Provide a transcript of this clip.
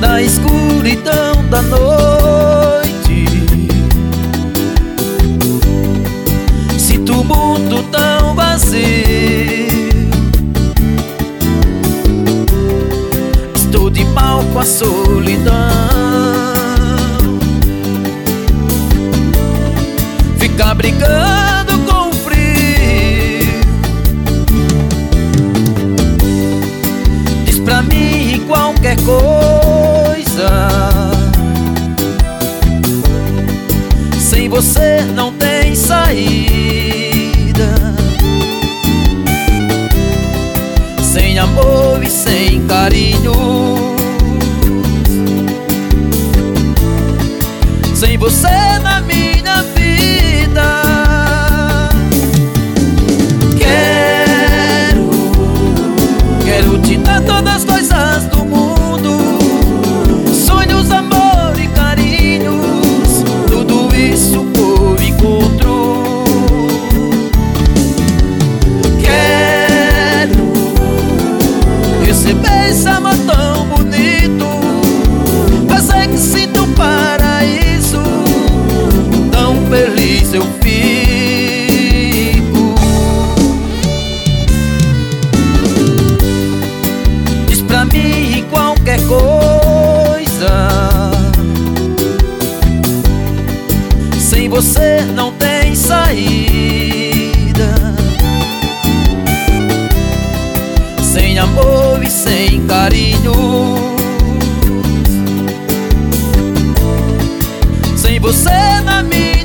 na escuridão da noite. Sinto o mundo tão vazio, estou de mal com a solidão. Ficar brigando com o frio, diz pra mim qualquer coisa. Sem você não tem saída, sem amor e sem carinho. Sem você na minha vida, quero te dar todas as coisas do mundo, sonhos, amor e carinhos, tudo isso por encontro. Quero receber esse amor tão bonito, fazer que sinto um paraíso, tão feliz eu fico. Diz pra mim qualquer coisa, sem você não tem saída, sem amor e sem carinho. Sem você na minha